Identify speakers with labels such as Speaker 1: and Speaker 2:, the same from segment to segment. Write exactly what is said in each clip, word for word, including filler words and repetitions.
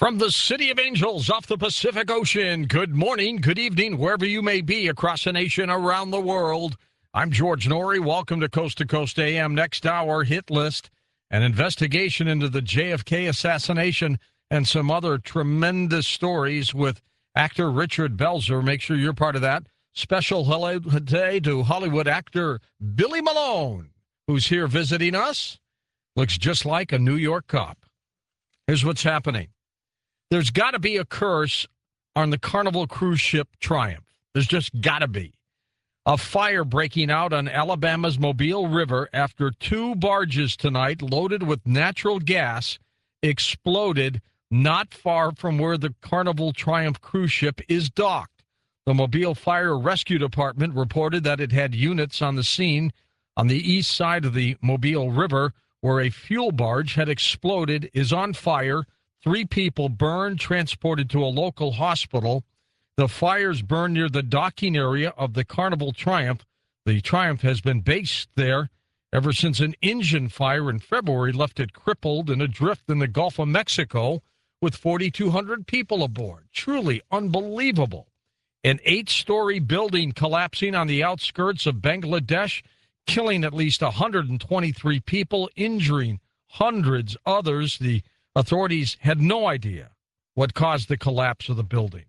Speaker 1: From the City of Angels off the Pacific Ocean, good morning, good evening, wherever you may be across the nation, around the world. I'm George Noory. Welcome to Coast to Coast A M. Next hour, Hit List, an investigation into the J F K assassination and some other tremendous stories with actor Richard Belzer. Make sure you're part of that. Special hello today to Hollywood actor Billy Malone, who's here visiting us. Looks just like a New York cop. Here's what's happening. There's got to be a curse on the Carnival cruise ship Triumph. There's just got to be. A fire breaking out on Alabama's Mobile River after two barges tonight loaded with natural gas exploded not far from where the Carnival Triumph cruise ship is docked. The Mobile Fire Rescue Department reported that it had units on the scene on the east side of the Mobile River where a fuel barge had exploded, is on fire. Three people burned, transported to a local hospital. The fires burned near the docking area of the Carnival Triumph. The Triumph has been based there ever since an engine fire in February left it crippled and adrift in the Gulf of Mexico with forty-two hundred people aboard. Truly unbelievable. An eight-story building collapsing on the outskirts of Bangladesh, killing at least one hundred twenty-three people, injuring hundreds others. The authorities had no idea what caused the collapse of the building.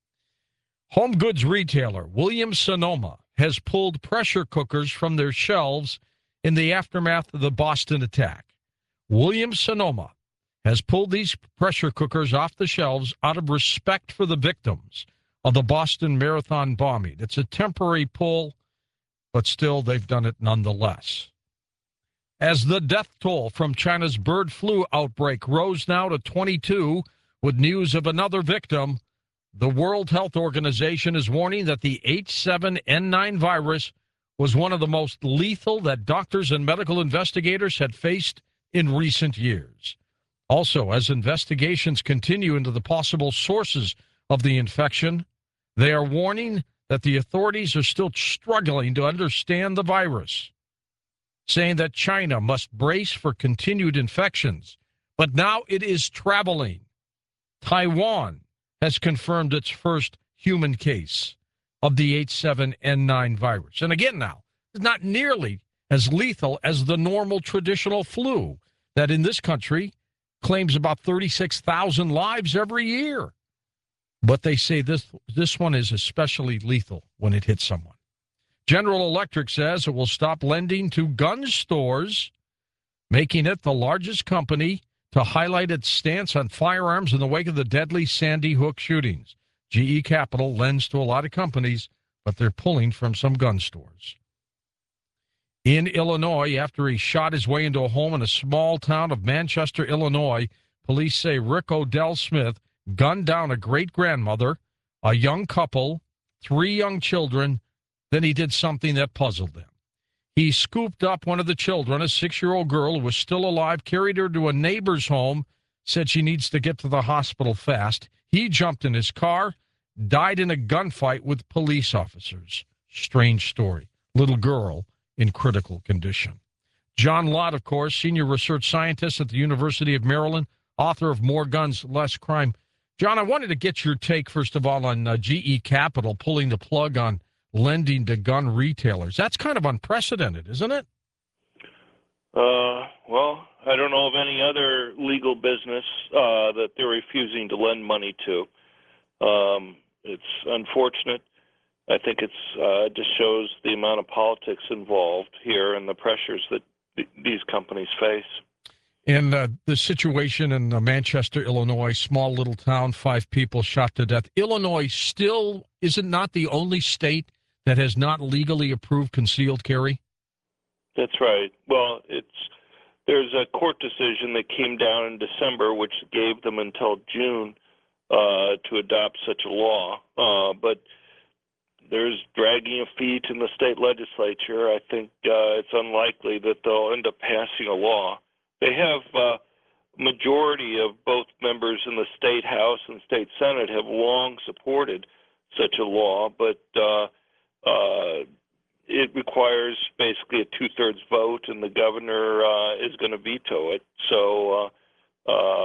Speaker 1: Home goods retailer Williams-Sonoma has pulled pressure cookers from their shelves in the aftermath of the Boston attack. Williams-Sonoma has pulled these pressure cookers off the shelves out of respect for the victims of the Boston Marathon bombing. It's a temporary pull, but still they've done it nonetheless. As the death toll from China's bird flu outbreak rose now to twenty-two, with news of another victim, the World Health Organization is warning that the H seven N nine virus was one of the most lethal that doctors and medical investigators had faced in recent years. Also, as investigations continue into the possible sources of the infection, they are warning that the authorities are still struggling to understand the virus, saying that China must brace for continued infections. But now it is traveling. Taiwan has confirmed its first human case of the H seven N nine virus. And again now, it's not nearly as lethal as the normal traditional flu that in this country claims about thirty-six thousand lives every year. But they say this, this one is especially lethal when it hits someone. General Electric says it will stop lending to gun stores, making it the largest company to highlight its stance on firearms in the wake of the deadly Sandy Hook shootings. G E Capital lends to a lot of companies, but they're pulling from some gun stores. In Illinois, after he shot his way into a home in a small town of Manchester, Illinois, police say Rick Odell Smith gunned down a great-grandmother, a young couple, three young children. Then he did something that puzzled them. He scooped up one of the children, a six-year-old girl who was still alive, carried her to a neighbor's home, said she needs to get to the hospital fast. He jumped in his car, died in a gunfight with police officers. Strange story. Little girl in critical condition. John Lott, of course, senior research scientist at the University of Maryland, author of More Guns, Less Crime. John, I wanted to get your take, first of all, on uh, G E Capital pulling the plug on lending to gun retailers. That's kind of unprecedented, isn't it?
Speaker 2: Uh, well, I don't know of any other legal business uh, that they're refusing to lend money to. Um, it's unfortunate. I think it's uh, just shows the amount of politics involved here and the pressures that th- these companies face.
Speaker 1: And uh, the situation in uh, Manchester, Illinois, small little town, five people shot to death. Illinois still isn't not the only state that has not legally approved concealed carry?
Speaker 2: That's right. Well, it's there's a court decision that came down in December, which gave them until June uh, to adopt such a law. Uh, but there's dragging of feet in the state legislature. I think uh, it's unlikely that they'll end up passing a law. They have uh, majority of both members in the state house and state senate have long supported such a law, but uh, uh, it requires basically a two-thirds vote, and the governor uh, is going to veto it. So uh, um,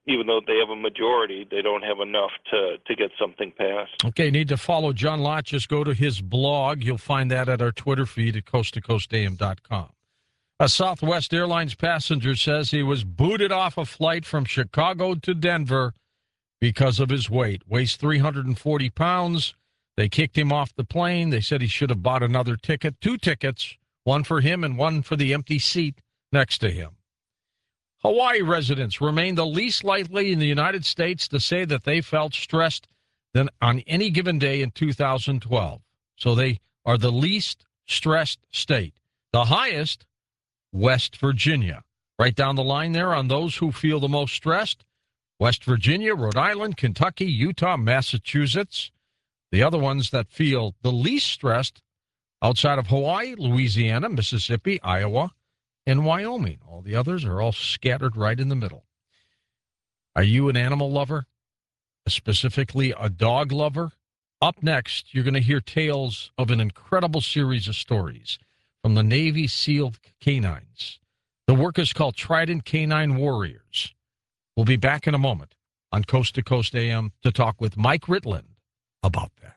Speaker 2: even though they have a majority, they don't have enough to, to get something passed.
Speaker 1: Okay, need to follow John Lott. Just go to his blog. You'll find that at our Twitter feed at coast to coast a m dot com. A Southwest Airlines passenger says he was booted off a flight from Chicago to Denver because of his weight. Weighs three hundred forty pounds. They kicked him off the plane. They said he should have bought another ticket, two tickets, one for him and one for the empty seat next to him. Hawaii residents remain the least likely in the United States to say that they felt stressed than on any given day in two thousand twelve. So they are the least stressed state. The highest, West Virginia. Right down the line there on those who feel the most stressed, West Virginia, Rhode Island, Kentucky, Utah, Massachusetts. The other ones that feel the least stressed outside of Hawaii, Louisiana, Mississippi, Iowa, and Wyoming. All the others are all scattered right in the middle. Are you an animal lover? Specifically a dog lover? Up next, you're going to hear tales of an incredible series of stories from the Navy SEAL canines. The work is called Trident Canine Warriors. We'll be back in a moment on Coast to Coast A M to talk with Mike Ritland about that.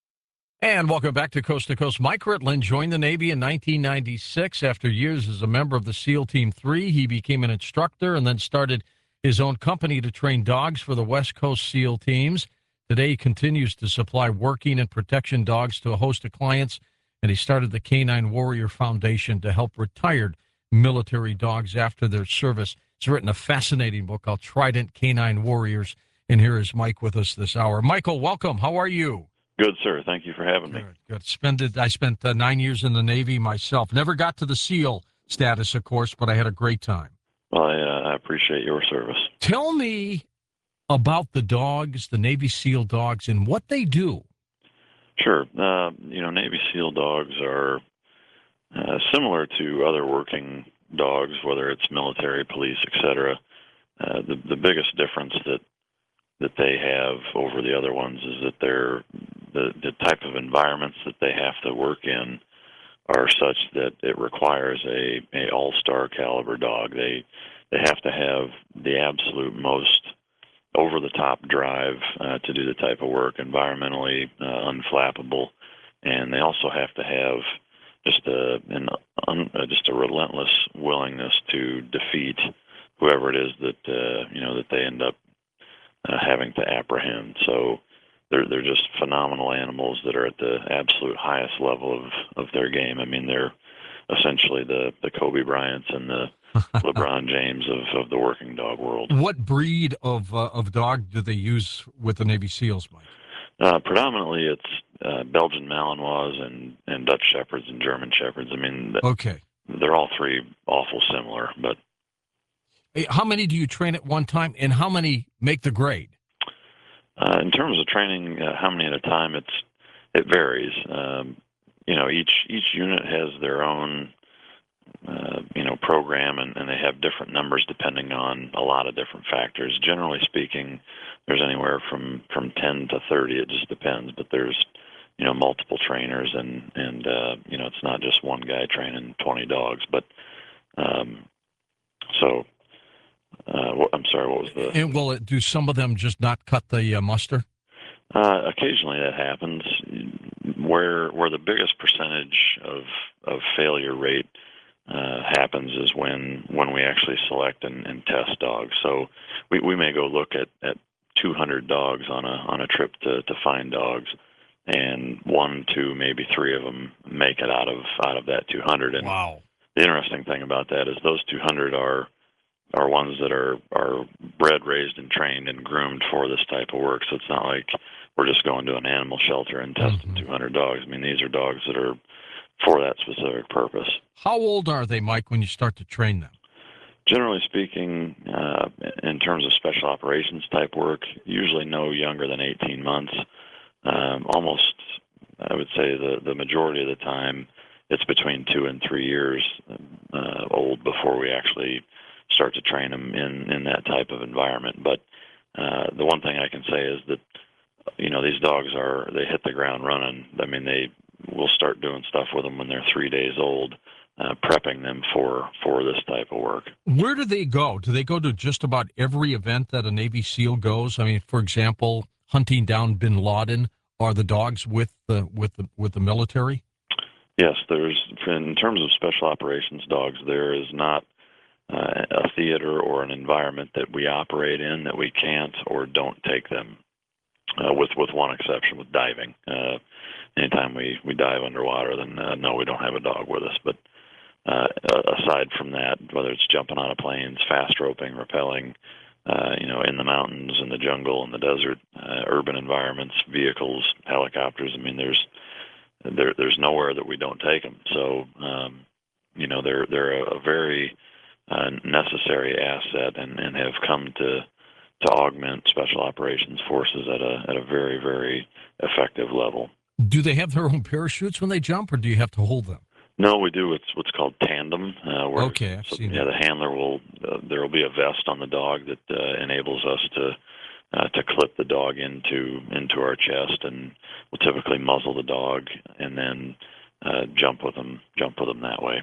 Speaker 1: And welcome back to Coast to Coast. Mike Ritland joined the Navy in nineteen ninety-six. After years as a member of the SEAL Team three, he became an instructor and then started his own company to train dogs for the West Coast SEAL teams. Today, he continues to supply working and protection dogs to a host of clients, and he started the Canine Warrior Foundation to help retired military dogs after their service. He's written a fascinating book called Trident Canine Warriors, and here is Mike with us this hour. Michael, welcome. How are you?
Speaker 3: Good, sir. Thank you for having
Speaker 1: good,
Speaker 3: me.
Speaker 1: Good. Spend it, I spent uh, nine years in the Navy myself. Never got to the SEAL status, of course, but I had a great time.
Speaker 3: Well, I, uh, I appreciate your service.
Speaker 1: Tell me about the dogs, the Navy SEAL dogs, and what they do.
Speaker 3: Sure. Uh, you know, Navy SEAL dogs are uh, similar to other working dogs, whether it's military, police, et cetera. Uh, the, the biggest difference that that they have over the other ones is that they're the, the type of environments that they have to work in are such that it requires a, a all-star caliber dog. They they have to have the absolute most over-the-top drive uh, to do the type of work, environmentally uh, unflappable, and they also have to have just a an un, uh, just a relentless willingness to defeat whoever it is that uh, you know that they end up uh, having to apprehend. So they're they're just phenomenal animals that are at the absolute highest level of, of their game. I mean, they're essentially the, the Kobe Bryants and the LeBron James of, of the working dog world.
Speaker 1: What breed of uh, of dog do they use with the Navy SEALs, Mike?
Speaker 3: Uh, predominantly, it's uh, Belgian Malinois and, and Dutch Shepherds and German Shepherds. I mean,
Speaker 1: okay,
Speaker 3: they're all three awful similar. But
Speaker 1: hey, how many do you train at one time, and how many make the grade?
Speaker 3: Uh, in terms of training, uh, how many at a time? It's it varies. Um, you know, each each unit has their own uh, you know program, and, and they have different numbers depending on a lot of different factors. Generally speaking, there's anywhere from, from ten to thirty. It just depends. But there's you know multiple trainers, and and uh, you know it's not just one guy training twenty dogs. But um, so. Uh, I'm sorry, what was the...
Speaker 1: And will it, do some of them just not cut the uh, muster?
Speaker 3: Uh, occasionally that happens. Where where the biggest percentage of, of failure rate uh, happens is when, when we actually select and, and test dogs. So we, we may go look at, at two hundred dogs on a on a trip to, to find dogs, and one, two, maybe three of them make it out of out of that two hundred. And
Speaker 1: wow.
Speaker 3: The interesting thing about that is those two hundred are are ones that are, are bred, raised, and trained and groomed for this type of work. So it's not like we're just going to an animal shelter and testing mm-hmm. two hundred dogs. I mean, these are dogs that are for that specific purpose.
Speaker 1: How old are they, Mike, when you start to train them?
Speaker 3: Generally speaking, uh, in terms of special operations type work, usually no younger than eighteen months. Um, almost, I would say the, the majority of the time, it's between two and three years uh, old before we actually start to train them in, in that type of environment. But uh, the one thing I can say is that, you know, these dogs are, they hit the ground running. I mean, they will start doing stuff with them when they're three days old, uh, prepping them for for this type of work.
Speaker 1: Where do they go? Do they go to just about every event that a Navy SEAL goes? I mean, for example, hunting down Bin Laden. Are the dogs with the with the with the military?
Speaker 3: Yes, there's in terms of special operations dogs, there is not uh, a theater or an environment that we operate in that we can't or don't take them. Uh, with with one exception, with diving. Uh, anytime we, we dive underwater, then uh, no, we don't have a dog with us. But uh, aside from that, whether it's jumping out of planes, fast roping, rappelling, uh, you know, in the mountains, in the jungle, in the desert, uh, urban environments, vehicles, helicopters. I mean, there's there there's nowhere that we don't take them. So um, you know, they're they're a, a very uh, necessary asset, and, and have come to. to augment special operations forces at a at a very, very effective level.
Speaker 1: Do they have their own parachutes when they jump, or do you have to hold them?
Speaker 3: No, we do. It's what's called tandem. Uh, where,
Speaker 1: okay, I've
Speaker 3: so,
Speaker 1: seen
Speaker 3: yeah,
Speaker 1: that.
Speaker 3: the handler will. Uh, there will be a vest on the dog that uh, enables us to uh, to clip the dog into into our chest, and we'll typically muzzle the dog and then uh, jump with them. Jump with them that way.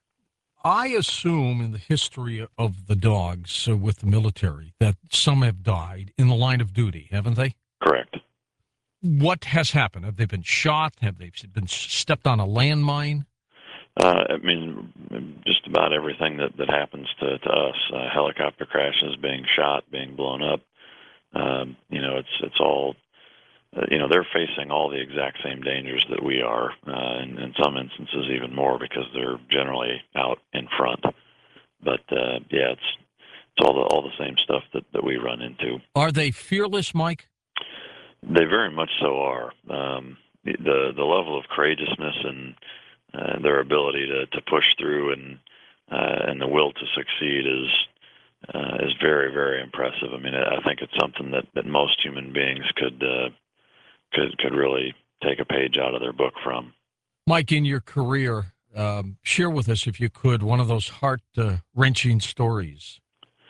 Speaker 1: I assume in the history of the dogs uh, with the military that some have died in the line of duty, haven't they?
Speaker 3: Correct.
Speaker 1: What has happened? Have they been shot? Have they been stepped on a landmine?
Speaker 3: Uh, I mean, just about everything that, that happens to, to us. Uh, helicopter crashes, being shot, being blown up. Um, you know, it's it's all. Uh, you know, they're facing all the exact same dangers that we are, uh, and in some instances even more because they're generally out in front. But uh, yeah, it's it's all the all the same stuff that, that we run into.
Speaker 1: Are they fearless, Mike?
Speaker 3: They very much so are. Um, the the level of courageousness and uh, their ability to, to push through and uh, and the will to succeed is uh, is very, very impressive. I mean, I think it's something that, that most human beings could. Uh, could could really take a page out of their book from.
Speaker 1: Mike, in your career, um, share with us, if you could, one of those heart-wrenching uh, stories.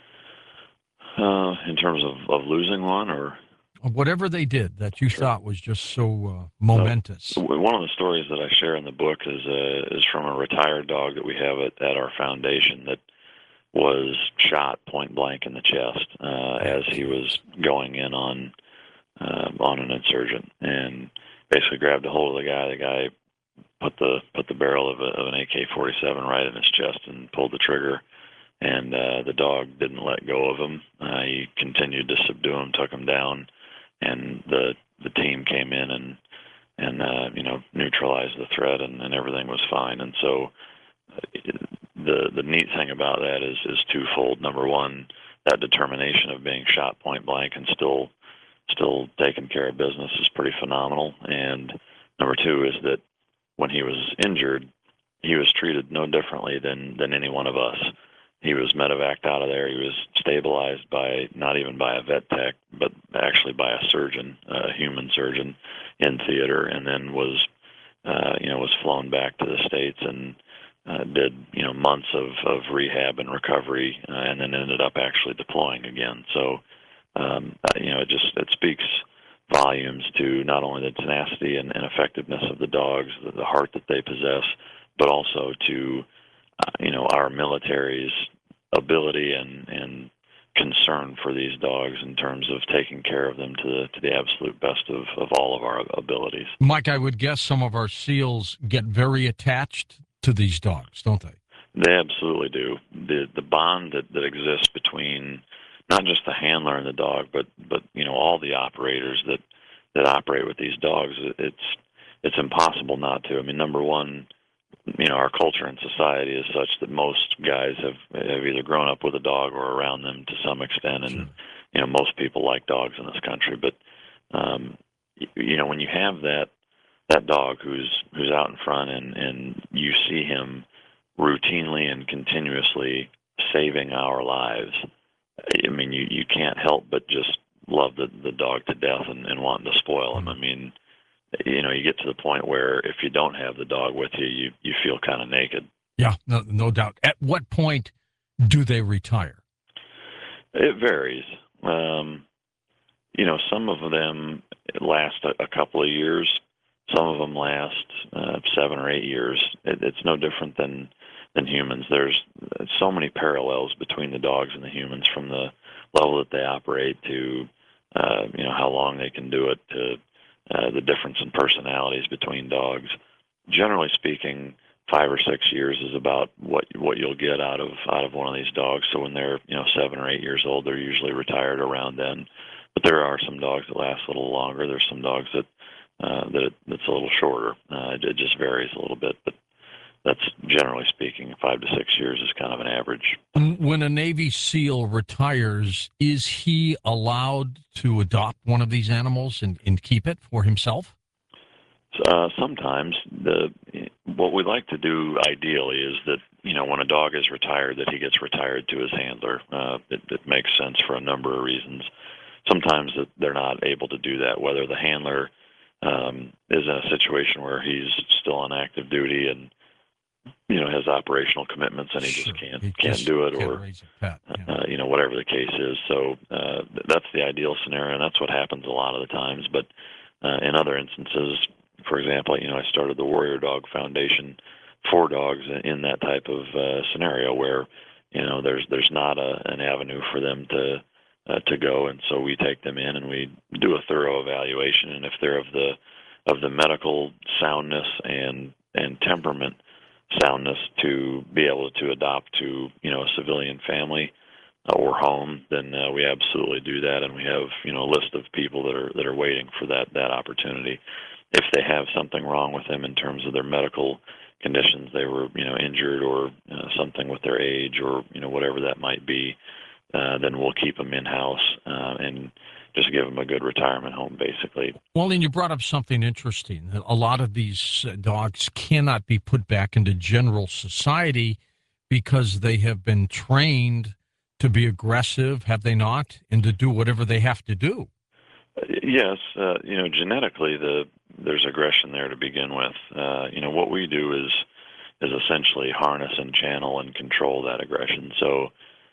Speaker 3: Uh, in terms of, of losing one, or
Speaker 1: whatever they did that you
Speaker 3: sure.
Speaker 1: thought was just so uh, momentous.
Speaker 3: Uh, one of the stories that I share in the book is uh, is from a retired dog that we have at, at our foundation that was shot point blank in the chest uh, as he was going in on. Uh, on an insurgent, and basically grabbed a hold of the guy. The guy put the put the barrel of, a, of an A K forty-seven right in his chest and pulled the trigger. And uh, the dog didn't let go of him. Uh, he continued to subdue him, took him down, and the the team came in and and uh, you know neutralized the threat, and, and everything was fine. And so uh, the the neat thing about that is is twofold. Number one, that determination of being shot point blank and still still taking care of business is pretty phenomenal. And number two is that when he was injured, he was treated no differently than, than any one of us. He was medevaced out of there. He was stabilized by, not even by a vet tech, but actually by a surgeon, a human surgeon in theater, and then was, uh, you know, was flown back to the States and uh, did, you know, months of, of rehab and recovery, uh, and then ended up actually deploying again. So, Um, you know, it just it speaks volumes to not only the tenacity and, and effectiveness of the dogs, the, the heart that they possess, but also to, uh, you know, our military's ability and, and concern for these dogs in terms of taking care of them to the to the absolute best of, of all of our abilities.
Speaker 1: Mike, I would guess some of our SEALs get very attached to these dogs, don't they?
Speaker 3: They absolutely do. The the bond that, that exists between not just the handler and the dog, but but you know all the operators that, that operate with these dogs. It's it's impossible not to. I mean, number one, you know, our culture and society is such that most guys have have either grown up with a dog or around them to some extent, and
Speaker 1: Sure.
Speaker 3: you know most people like dogs in this country. But um, you know when you have that that dog who's who's out in front and and you see him routinely and continuously saving our lives. I mean, you, you can't help but just love the, the dog to death and, and wanting to spoil him. I mean, you know, you get to the point where if you don't have the dog with you, you, you feel kind of naked.
Speaker 1: Yeah, no, no doubt. At what point do they retire?
Speaker 3: It varies. Um, you know, some of them last a, a couple of years. Some of them last uh, seven or eight years. It, it's no different than than humans. There's so many parallels between the dogs and the humans, from the level that they operate to uh, you know how long they can do it, to uh, the difference in personalities between dogs. Generally speaking, five or six years is about what what you'll get out of out of one of these dogs. So when they're you know seven or eight years old, they're usually retired around then. But there are some dogs that last a little longer. There's some dogs that uh, that it, that's a little shorter. Uh, it, it just varies a little bit, but that's generally speaking, five to six years is kind of an average.
Speaker 1: When a Navy SEAL retires, is he allowed to adopt one of these animals and, and keep it for himself?
Speaker 3: Uh, sometimes the what we like to do ideally is that you know when a dog is retired, that he gets retired to his handler. Uh, it, it makes sense for a number of reasons. Sometimes that they're not able to do that, whether the handler um, is in a situation where he's still on active duty and you know has operational commitments and he
Speaker 1: Sure.
Speaker 3: just can't
Speaker 1: He
Speaker 3: can't
Speaker 1: just
Speaker 3: do it,
Speaker 1: can't
Speaker 3: or
Speaker 1: raise a pet, yeah.
Speaker 3: uh, you know whatever the case is. So uh, that's the ideal scenario, and that's what happens a lot of the times. But uh, in other instances, for example, you know I started the Warrior Dog Foundation for dogs in that type of uh, scenario where you know there's there's not a, an avenue for them to uh, to go, and so we take them in and we do a thorough evaluation, and if they're of the of the medical soundness and and temperament soundness to be able to adopt to you know a civilian family uh, or home, then uh, we absolutely do that, and we have you know a list of people that are that are waiting for that that opportunity. If they have something wrong with them in terms of their medical conditions, they were you know injured or uh, something with their age or you know whatever that might be, uh, then we'll keep them in house uh, and just give them a good retirement home, basically.
Speaker 1: Well, and you brought up something interesting. A lot of these uh, dogs cannot be put back into general society because they have been trained to be aggressive, have they not, and to do whatever they have to do.
Speaker 3: Yes, uh, you know, genetically, the there's aggression there to begin with. Uh, you know, what we do is is essentially harness and channel and control that aggression. So,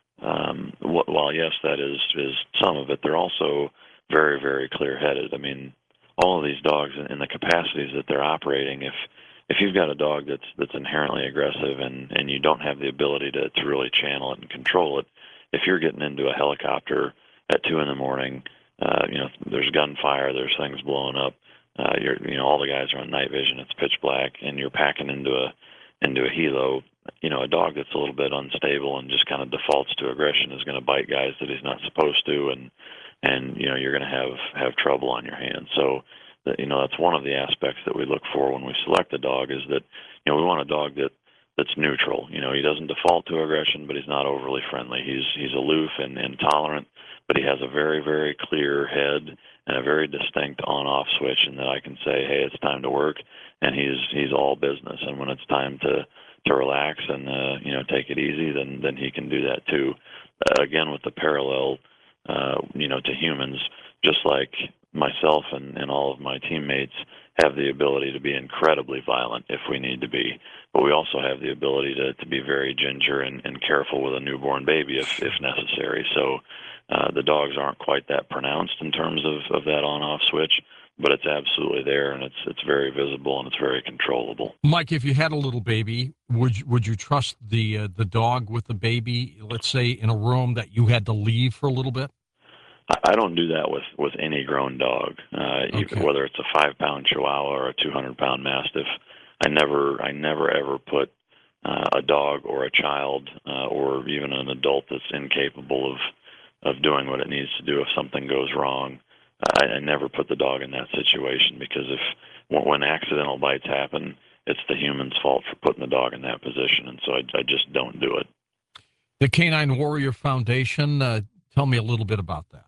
Speaker 3: um, wh- while yes, that is is some of it, they're also very, very clear-headed. I mean, all of these dogs in, in the capacities that they're operating, if if you've got a dog that's that's inherently aggressive and and you don't have the ability to to really channel it and control it, if you're getting into a helicopter at two in the morning. Uh, you know, there's gunfire, there's things blowing up. Uh, you're, you know, all the guys are on night vision. It's pitch black, and you're packing into a into a helo. You know, a dog that's a little bit unstable and just kind of defaults to aggression is going to bite guys that he's not supposed to, and and you know, you're going to have have trouble on your hands. So, that, you know, that's one of the aspects that we look for when we select a dog is that you know we want a dog that that's neutral. You know, he doesn't default to aggression, but he's not overly friendly. He's he's aloof and, and tolerant, but he has a very, very clear head and a very distinct on-off switch, and that I can say, hey, it's time to work, and he's he's all business. And when it's time to to relax and uh, you know take it easy, then then he can do that too. Uh, again, with the parallel, uh, you know, to humans, just like myself and, and all of my teammates have the ability to be incredibly violent if we need to be, but we also have the ability to, to be very ginger and, and careful with a newborn baby if, if necessary. So uh, the dogs aren't quite that pronounced in terms of, of that on-off switch, but it's absolutely there, and it's it's very visible and it's very controllable.
Speaker 1: Mike, if you had a little baby, would you, would you trust the uh, the dog with the baby, let's say, in a room that you had to leave for a little bit?
Speaker 3: I don't do that with, with any grown dog, uh,
Speaker 1: Okay.
Speaker 3: even, whether it's a five-pound Chihuahua or a two hundred pound Mastiff. I never, I never ever put uh, a dog or a child uh, or even an adult that's incapable of of doing what it needs to do if something goes wrong. I, I never put the dog in that situation, because if when accidental bites happen, it's the human's fault for putting the dog in that position, and so I, I just don't do it.
Speaker 1: The Canine Warrior Foundation, uh, tell me a little bit about that.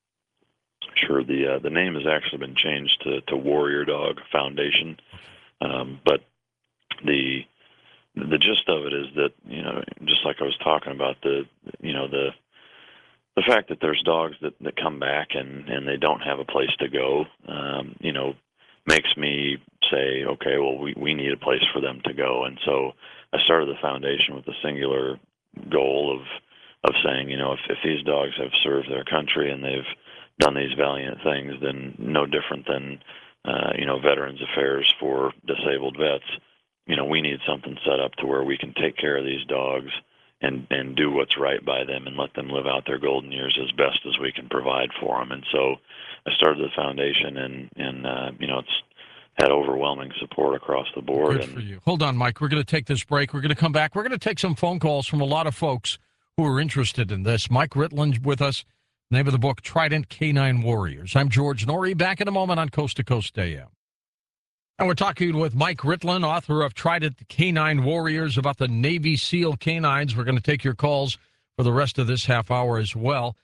Speaker 3: Sure. The uh, the name has actually been changed to, to Warrior Dog Foundation, um, but the the gist of it is that you know, just like I was talking about, the you know the the fact that there's dogs that, that come back and, and they don't have a place to go, um, you know, makes me say, okay, well, we, we need a place for them to go, and so I started the foundation with the singular goal of of saying, you know, if, if these dogs have served their country and they've done these valiant things, then no different than, uh, you know, Veterans Affairs for disabled vets. you know, we need something set up to where we can take care of these dogs and and do what's right by them and let them live out their golden years as best as we can provide for them. And so I started the foundation, and and uh, you know, it's had overwhelming support across the board.
Speaker 1: Good
Speaker 3: and
Speaker 1: for you. Hold on, Mike. We're going to take this break. We're going to come back. We're going to take some phone calls from a lot of folks who are interested in this. Mike Ritland with us. Name of the book, Trident Canine Warriors. I'm George Norrie. Back in a moment on Coast to Coast A M. And we're talking with Mike Ritland, author of Trident Canine Warriors, about the Navy SEAL canines. We're going to take your calls for the rest of this half hour as well.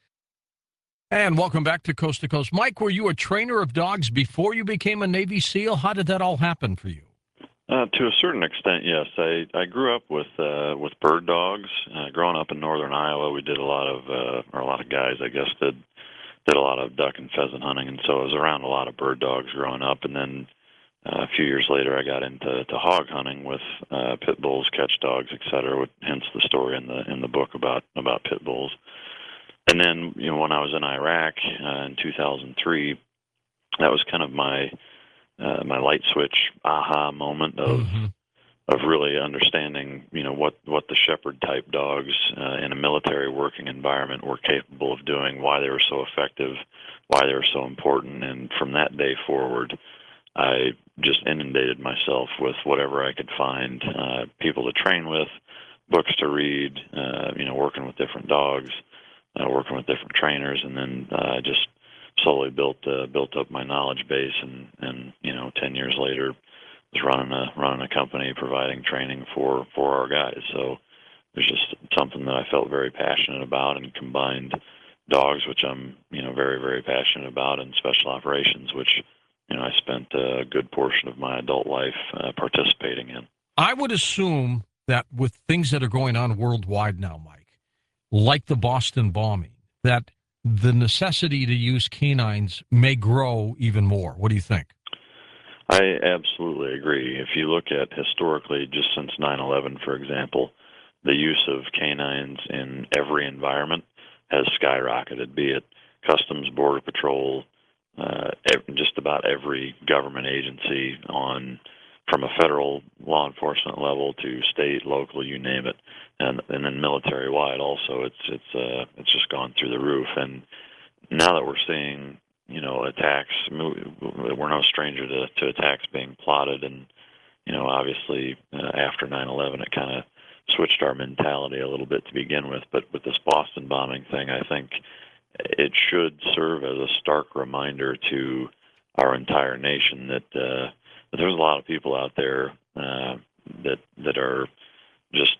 Speaker 1: And welcome back to Coast to Coast. Mike, were you a trainer of dogs before you became a Navy SEAL? How did that all happen for you?
Speaker 3: Uh, to a certain extent, yes. I, I grew up with uh, with bird dogs. Uh, growing up in northern Iowa, we did a lot of, uh, or a lot of guys, I guess, did did a lot of duck and pheasant hunting, and so I was around a lot of bird dogs growing up. And then uh, a few years later, I got into to hog hunting with uh, pit bulls, catch dogs, et cetera. Hence the story in the in the book about about pit bulls. And then, you know, when I was in Iraq uh, in two thousand three, that was kind of my uh, my light switch aha moment of
Speaker 1: Mm-hmm.
Speaker 3: of really understanding, you know, what what the shepherd type dogs uh, in a military working environment were capable of doing, why they were so effective, why they were so important. And from that day forward, I just inundated myself with whatever I could find, uh, people to train with, books to read, uh, you know, working with different dogs, uh, working with different trainers, and then uh, just slowly built uh, built up my knowledge base. And, and you know, ten years later, was running a running a company, providing training for for our guys. So it was just something that I felt very passionate about, and combined dogs, which I'm you know very very passionate about, and special operations, which you know I spent a good portion of my adult life uh, participating in.
Speaker 1: I would assume that with things that are going on worldwide now, Mike, like the Boston bombing, that the necessity to use canines may grow even more. What do you think?
Speaker 3: I absolutely agree. If you look at historically, just since nine eleven, for example, the use of canines in every environment has skyrocketed, be it Customs, Border Patrol, uh, just about every government agency, on from a federal law enforcement level to state, local, you name it, and and then military wide also. It's it's uh, it's just gone through the roof. And now that we're seeing, you know, attacks, we're no stranger to, to attacks being plotted. And, you know, obviously uh, after nine eleven, it kind of switched our mentality a little bit to begin with. But with this Boston bombing thing, I think it should serve as a stark reminder to our entire nation that, uh, that there's a lot of people out there uh, that that are just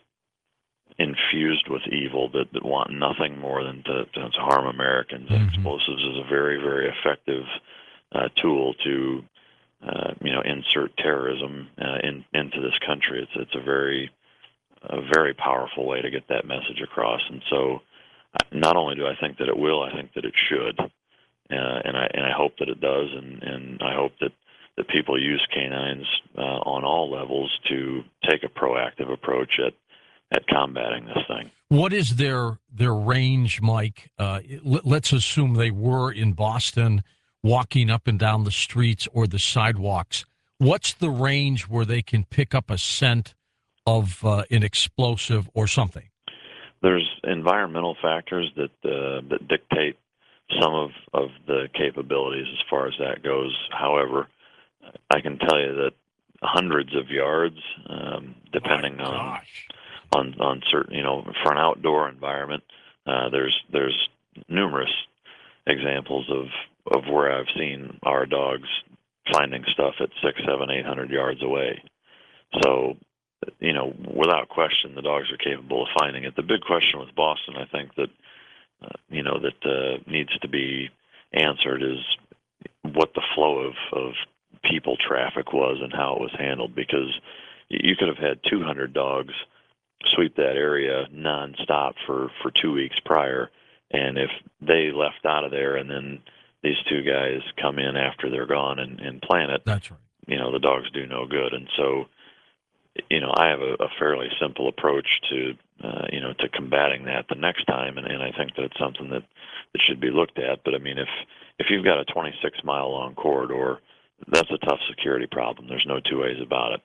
Speaker 3: infused with evil, that, that want nothing more than to, to harm Americans. And
Speaker 1: Mm-hmm.
Speaker 3: explosives is a very, very effective uh, tool to, uh, you know, insert terrorism uh, in, into this country. It's it's a very, a very powerful way to get that message across. And so, not only do I think that it will, I think that it should, uh, and I and I hope that it does, and, and I hope that that people use canines uh, on all levels to take a proactive approach at at combating this thing.
Speaker 1: What is their their range, Mike? Uh, let, let's assume they were in Boston, walking up and down the streets or the sidewalks. What's the range where they can pick up a scent of uh, an explosive or something?
Speaker 3: There's environmental factors that uh, that dictate some of, of the capabilities as far as that goes. However, I can tell you that hundreds of yards, um, depending
Speaker 1: My
Speaker 3: on.
Speaker 1: gosh.
Speaker 3: On, on certain, you know, for an outdoor environment, uh, there's there's numerous examples of of where I've seen our dogs finding stuff at six, seven, eight hundred yards away. So, you know, without question, the dogs are capable of finding it. The big question with Boston, I think that uh, you know that uh, needs to be answered is what the flow of of people traffic was and how it was handled, because you could have had two hundred dogs sweep that area nonstop for, for two weeks prior. And if they left out of there and then these two guys come in after they're gone and, and plant it,
Speaker 1: That's right.
Speaker 3: you know, the dogs do no good. And so, you know, I have a, a fairly simple approach to, uh, you know, to combating that the next time. And, and I think that it's something that, that should be looked at. But I mean, if, if you've got a twenty-six mile long corridor, that's a tough security problem. There's no two ways about it.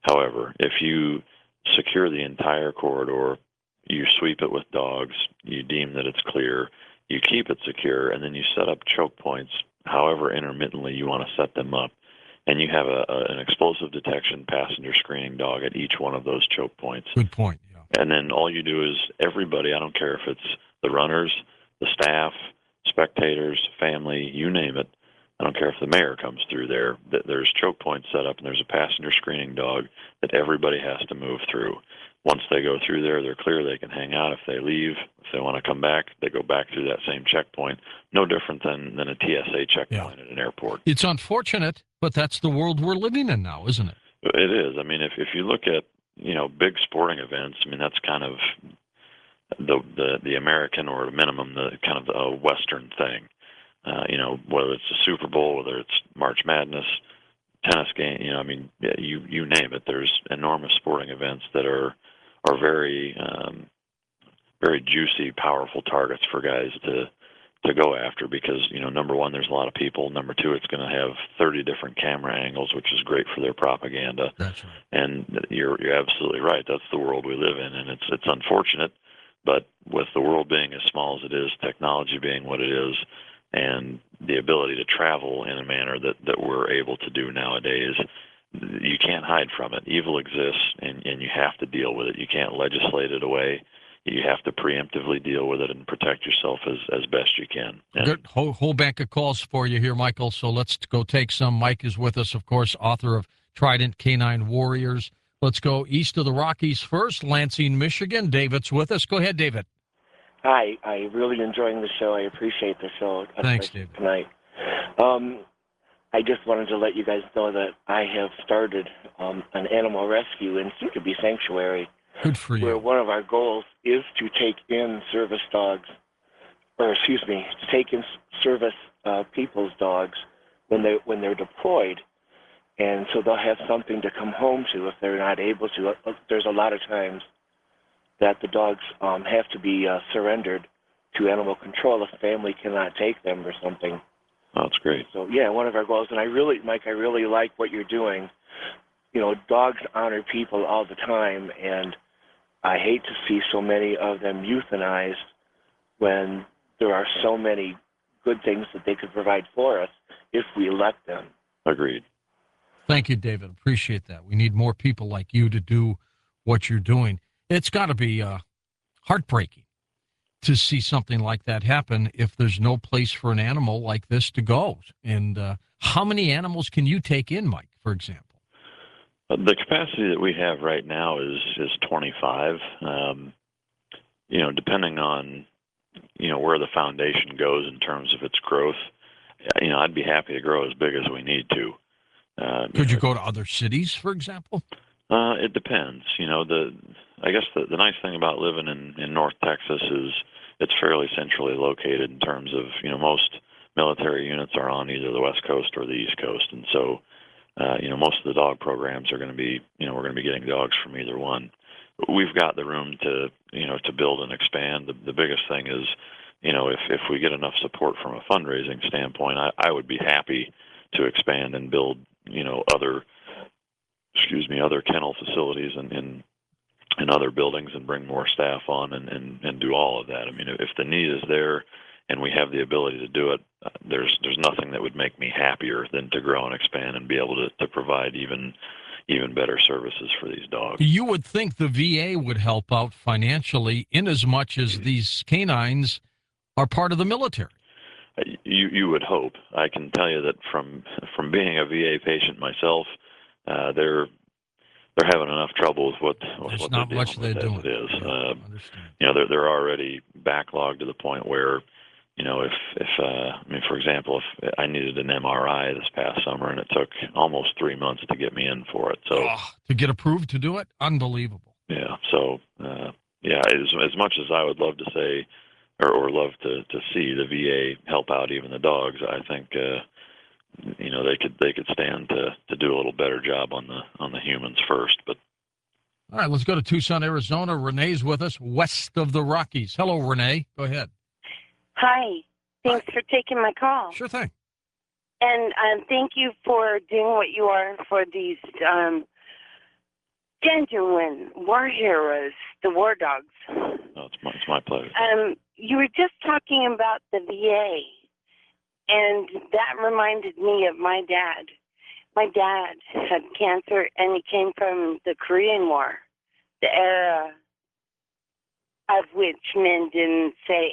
Speaker 3: However, if you secure the entire corridor, you sweep it with dogs, you deem that it's clear, you keep it secure, and then you set up choke points however intermittently you want to set them up. And you have a, a, an explosive detection passenger screening dog at each one of those choke points.
Speaker 1: Good point, yeah.
Speaker 3: And then all you do is everybody, I don't care if it's the runners, the staff, spectators, family, you name it, I don't care if the mayor comes through there, there's choke points set up and there's a passenger screening dog that everybody has to move through. Once they go through there, they're clear, they can hang out. If they leave, if they want to come back, they go back through that same checkpoint. No different than, than a T S A checkpoint yeah. at an airport.
Speaker 1: It's unfortunate, but that's the world we're living in now, isn't it?
Speaker 3: It is. I mean, if, if you look at, you know, big sporting events, I mean, that's kind of the the, the American, or at a minimum, the kind of the Western thing. Uh, you know, whether it's the Super Bowl, whether it's March Madness, tennis game, you know, I mean, yeah, you you name it. There's enormous sporting events that are are very um, very juicy, powerful targets for guys to to go after because, you know, number one, there's a lot of people. Number two, it's going to have thirty different camera angles, which is great for their propaganda.
Speaker 1: That's right.
Speaker 3: And you're you're absolutely right. That's the world we live in, and it's it's unfortunate, but with the world being as small as it is, technology being what it is, and the ability to travel in a manner that, that we're able to do nowadays, you can't hide from it. Evil exists, and, and you have to deal with it. You can't legislate it away. You have to preemptively deal with it and protect yourself as, as best you can. And
Speaker 1: good whole, whole bank of calls for you here, Michael, so let's go take some. Mike is with us, of course, author of Trident Canine Warriors. Let's go east of the Rockies first, Lansing, Michigan. David's with us. Go ahead, David.
Speaker 4: Hi, I really enjoying the show. I appreciate the show.
Speaker 1: Thanks, David.
Speaker 4: Tonight. Um, I just wanted to let you guys know that I have started um, an animal rescue in Seekabee Sanctuary.
Speaker 1: Good for you.
Speaker 4: Where one of our goals is to take in service dogs, or excuse me, to take in service uh, people's dogs when they when they're deployed, and so they'll have something to come home to if they're not able to. There's a lot of times that the dogs um, have to be uh, surrendered to animal control if family cannot take them or something.
Speaker 3: Oh, that's great.
Speaker 4: So, yeah, one of our goals, and I really, Mike, I really like what you're doing. You know, dogs honor people all the time, and I hate to see so many of them euthanized when there are so many good things that they could provide for us if we let them.
Speaker 3: Agreed.
Speaker 1: Thank you, David. Appreciate that. We need more people like you to do what you're doing. It's got to be uh, heartbreaking to see something like that happen if there's no place for an animal like this to go. And uh, how many animals can you take in, Mike, for example?
Speaker 3: The capacity that we have right now is is twenty-five. Um, you know, depending on, you know, where the foundation goes in terms of its growth, you know, I'd be happy to grow as big as we need to. Uh,
Speaker 1: Could
Speaker 3: you,
Speaker 1: you
Speaker 3: know,
Speaker 1: go to other cities, for example?
Speaker 3: Uh, it depends. You know, the I guess the, the nice thing about living in, in North Texas is it's fairly centrally located in terms of, you know, most military units are on either the West Coast or the East Coast. And so, uh, you know, most of the dog programs are going to be, you know, we're going to be getting dogs from either one. We've got the room to, you know, to build and expand. The, the biggest thing is, you know, if, if we get enough support from a fundraising standpoint, I, I would be happy to expand and build, you know, other excuse me, other kennel facilities and in, in other buildings and bring more staff on and, and, and do all of that. I mean, if the need is there and we have the ability to do it, uh, there's there's nothing that would make me happier than to grow and expand and be able to, to provide even even better services for these dogs.
Speaker 1: You would think the V A would help out financially in as much as these canines are part of the military.
Speaker 3: You you would hope. I can tell you that from from being a V A patient myself, Uh, they're they're having enough trouble with what with
Speaker 1: There's
Speaker 3: what
Speaker 1: not
Speaker 3: they're
Speaker 1: much
Speaker 3: dealing
Speaker 1: they're
Speaker 3: with
Speaker 1: doing.
Speaker 3: as it is.
Speaker 1: Yeah,
Speaker 3: Uh,
Speaker 1: understand.
Speaker 3: you know, they're they're already backlogged to the point where, you know, if if uh, I mean, for example, if I needed an M R I this past summer and it took almost three months to get me in for it, so
Speaker 1: oh, to get approved to do it, unbelievable.
Speaker 3: Yeah. So uh, yeah, as as much as I would love to say, or, or love to to see the V A help out even the dogs, I think. Uh, You know, they could they could stand to, to do a little better job on the on the humans first. But
Speaker 1: all right, let's go to Tucson, Arizona. Renee's with us, west of the Rockies. Hello, Renee. Go ahead.
Speaker 5: Hi. Thanks Hi. for taking my call.
Speaker 1: Sure thing.
Speaker 5: And um, thank you for doing what you are for these um, Genuine war heroes, the war dogs.
Speaker 3: No, it's my, it's my pleasure.
Speaker 5: Um, you were just talking about the V A, and that reminded me of my dad. My dad had cancer, and he came from the Korean War, the era of which men didn't say,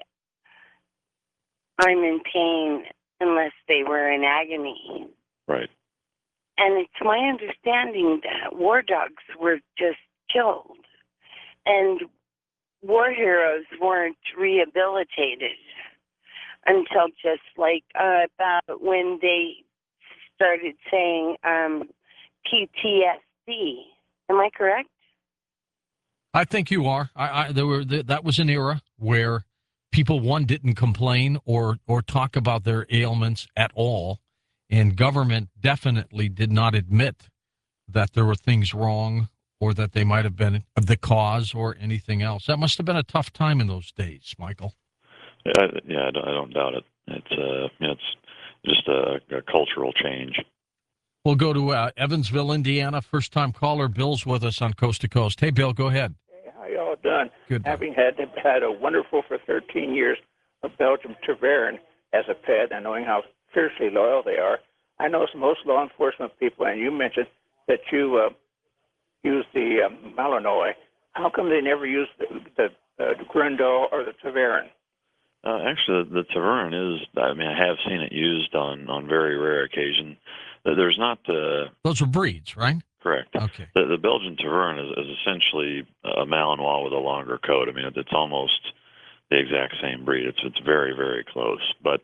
Speaker 5: "I'm in pain," unless they were in agony.
Speaker 3: Right.
Speaker 5: And it's my understanding that war dogs were just killed, and war heroes weren't rehabilitated until just like uh, about when they started saying um, P T S D. Am I correct?
Speaker 1: I think you are. I, I there were that was an era where people one didn't complain or or talk about their ailments at all. And government definitely did not admit that there were things wrong or that they might have been the cause or anything else. That must have been a tough time in those days, Michael.
Speaker 3: Yeah, yeah, I don't, I don't doubt it. It's uh, you know, it's just a, a cultural change.
Speaker 1: We'll go to uh, Evansville, Indiana. First-time caller Bill's with us on Coast to Coast. Hey, Bill, go ahead.
Speaker 6: Hey, how y'all done?
Speaker 1: Good.
Speaker 6: Having had had a wonderful for thirteen years of Belgian Tervuren as a pet, and knowing how fiercely loyal they are, I know most law enforcement people, and you mentioned that you uh, use the um, Malinois. How come they never use the, the uh, Grundle or the Tervuren?
Speaker 3: Uh, actually, the Tervuren is, I mean, I have seen it used on, on very rare occasion. There's not the...
Speaker 1: Those are breeds, right?
Speaker 3: Correct.
Speaker 1: Okay.
Speaker 3: The, the Belgian Tervuren is, is essentially a Malinois with a longer coat. I mean, it's almost the exact same breed. It's, it's very, very close. But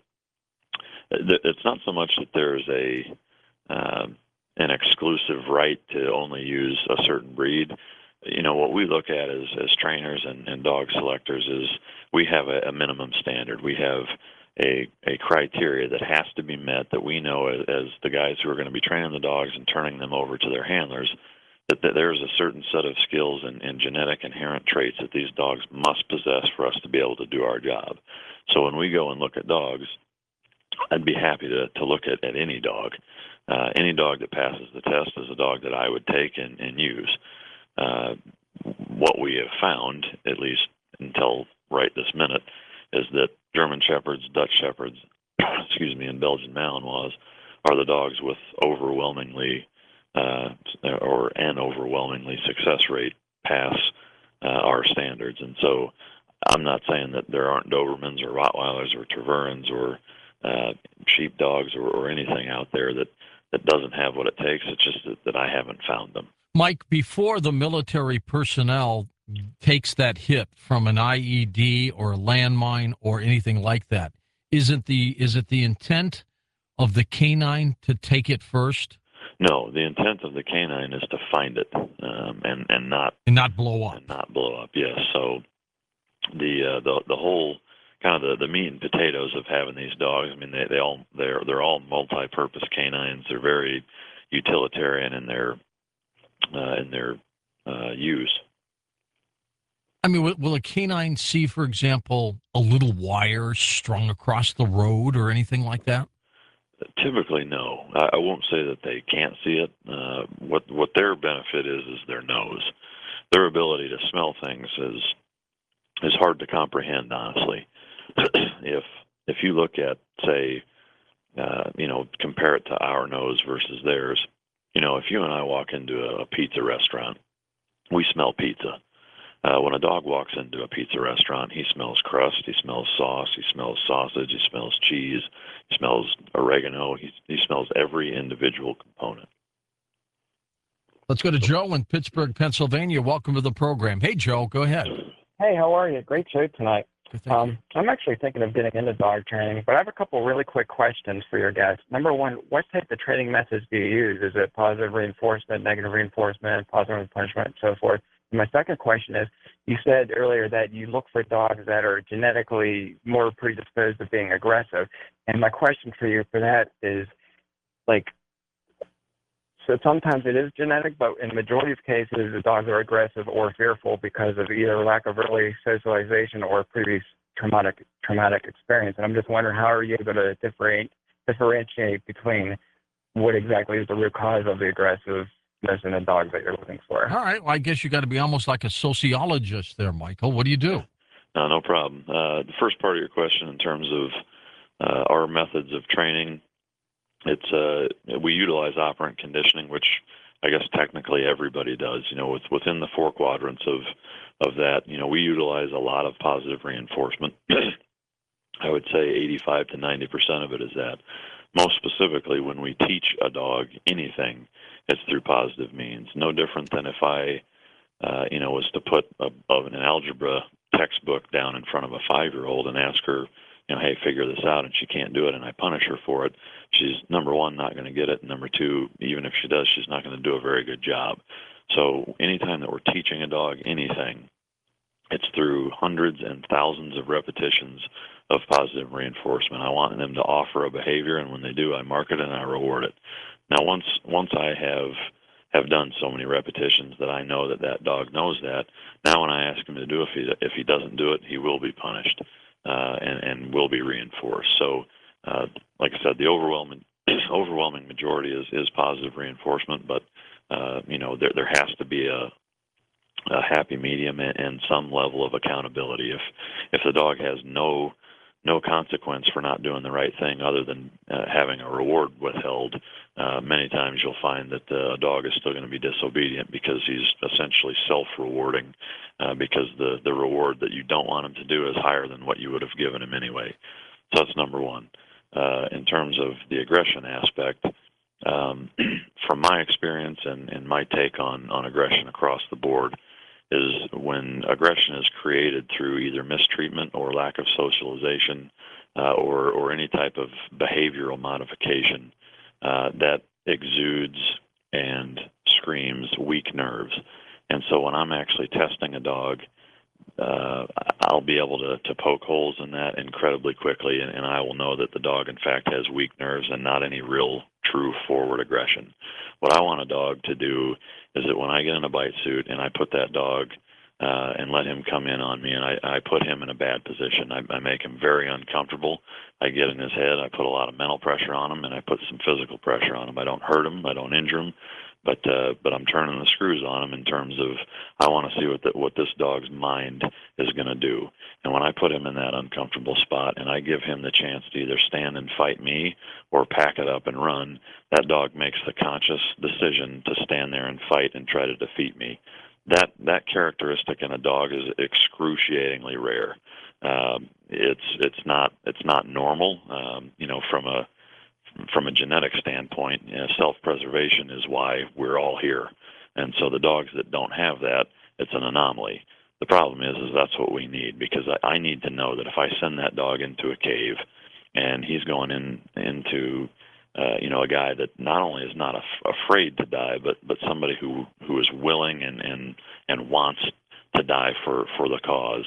Speaker 3: it's not so much that there's a um, an exclusive right to only use a certain breed. You know, what we look at as, as trainers and, and dog selectors is we have a, a minimum standard. We have a, a criteria that has to be met that we know as, as the guys who are going to be training the dogs and turning them over to their handlers, that, that there's a certain set of skills and, and genetic inherent traits that these dogs must possess for us to be able to do our job. So when we go and look at dogs, I'd be happy to, to look at, at any dog. Uh, any dog that passes the test is a dog that I would take and, and use. Uh, what we have found, at least until right this minute, is that German Shepherds, Dutch Shepherds, excuse me, and Belgian Malinois are the dogs with overwhelmingly uh, or an overwhelmingly success rate pass uh, our standards. And so I'm not saying that there aren't Dobermans or Rottweilers or Tervurens or uh, sheepdogs or, or anything out there that, that doesn't have what it takes. It's just that, that I haven't found them.
Speaker 1: Mike, before the military personnel takes that hit from an I E D or a landmine or anything like that, isn't the is it the intent of the canine to take it first?
Speaker 3: No, the intent of the canine is to find it um, and and not
Speaker 1: and not blow up.
Speaker 3: And not blow up. Yes. So the uh, the the whole kind of the, the meat and potatoes of having these dogs. I mean, they they all they're they're all multi-purpose canines. They're very utilitarian in their uh, in their uh, use.
Speaker 1: I mean, will, will a canine see, for example, a little wire strung across the road or anything like that?
Speaker 3: Typically, no. I, I won't say that they can't see it. Uh, what what their benefit is is their nose. Their ability to smell things is is hard to comprehend, honestly. if if you look at, say, uh, you know, compare it to our nose versus theirs. You know, if you and I walk into a pizza restaurant, we smell pizza. Uh, when a dog walks into a pizza restaurant, he smells crust, he smells sauce, he smells sausage, he smells cheese, he smells oregano, he, he smells every individual component.
Speaker 1: Let's go to Joe in Pittsburgh, Pennsylvania. Welcome to the program. Hey, Joe, go ahead.
Speaker 7: Hey, how are you? Great show tonight.
Speaker 1: Thank
Speaker 7: Um, I'm actually thinking of getting into dog training, but I have a couple really quick questions for your guests. Number one, what type of training methods do you use? Is it positive reinforcement, negative reinforcement, positive punishment, and so forth? And my second question is, you said earlier that you look for dogs that are genetically more predisposed to being aggressive. And my question for you for that is, like, so sometimes it is genetic, but in the majority of cases, the dogs are aggressive or fearful because of either lack of early socialization or previous traumatic traumatic experience. And I'm just wondering, how are you able to differentiate differentiate between what exactly is the root cause of the aggressive missing the dog that you're looking for.
Speaker 1: All right. Well, I guess you got to be almost like a sociologist there, Michael. What do you do?
Speaker 3: No, no problem. Uh, the first part of your question in terms of uh, our methods of training, it's uh, we utilize operant conditioning, which I guess technically everybody does. You know, with, within the four quadrants of of that, you know, we utilize a lot of positive reinforcement. I would say eighty-five to ninety percent of it is that. Most specifically, when we teach a dog anything, it's through positive means. No different than if I, uh, you know, was to put a, of an algebra textbook down in front of a five-year-old and ask her, you know, hey, figure this out, and she can't do it, and I punish her for it. She's, number one, not going to get it, and number two, even if she does, she's not going to do a very good job. So anytime that we're teaching a dog anything, it's through hundreds and thousands of repetitions of positive reinforcement. I want them to offer a behavior, and when they do, I mark it and I reward it. Now, once once I have have done so many repetitions that I know that that dog knows that, now when I ask him to do it, if he if he doesn't do it, he will be punished uh, and and will be reinforced. So, uh, like I said, the overwhelming overwhelming majority is is positive reinforcement, but uh, you know there there has to be a a happy medium and, and some level of accountability. If if the dog has no no consequence for not doing the right thing other than uh, having a reward withheld, uh, many times you'll find that the dog is still going to be disobedient because he's essentially self-rewarding uh, because the, the reward that you don't want him to do is higher than what you would have given him anyway. So that's number one. Uh, in terms of the aggression aspect, um, from my experience and, and my take on, on aggression across the board, is when aggression is created through either mistreatment or lack of socialization uh, or, or any type of behavioral modification uh, that exudes and screams weak nerves. And so when I'm actually testing a dog, uh, I'll be able to, to poke holes in that incredibly quickly, and, and I will know that the dog, in fact, has weak nerves and not any real, true forward aggression. What I want a dog to do is that when I get in a bite suit and I put that dog uh, and let him come in on me, and I, I put him in a bad position, I, I make him very uncomfortable. I get in his head, I put a lot of mental pressure on him, and I put some physical pressure on him. I don't hurt him, I don't injure him, but uh, but I'm turning the screws on him in terms of I want to see what the, what this dog's mind is going to do. And when I put him in that uncomfortable spot and I give him the chance to either stand and fight me or pack it up and run, that dog makes the conscious decision to stand there and fight and try to defeat me. That that characteristic in a dog is excruciatingly rare. Um, it's it's not it's not normal. Um, you know, from a From a genetic standpoint, you know, self-preservation is why we're all here. And so the dogs that don't have that, it's an anomaly. The problem is, is that's what we need, because I, I need to know that if I send that dog into a cave and he's going in into, uh, you know, a guy that not only is not af- afraid to die, but, but somebody who, who is willing and, and, and wants to die for, for the cause,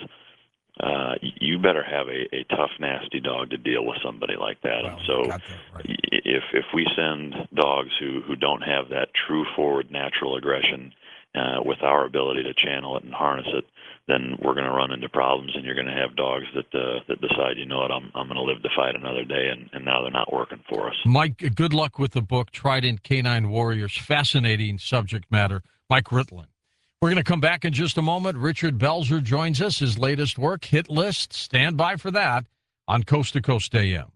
Speaker 3: Uh, you better have a, a tough, nasty dog to deal with somebody like that.
Speaker 1: Well,
Speaker 3: and so
Speaker 1: that, right.
Speaker 3: if if we send dogs who, who don't have that true forward natural aggression uh, with our ability to channel it and harness it, then we're going to run into problems, and you're going to have dogs that uh, that decide, you know what, I'm I'm going to live to fight another day, and, and now they're not working for us.
Speaker 1: Mike, good luck with the book, Trident Canine Warriors. Fascinating subject matter. Mike Ritland. We're going to come back in just a moment. Richard Belzer joins us, his latest work, Hit List. Stand by for that on Coast to Coast A M.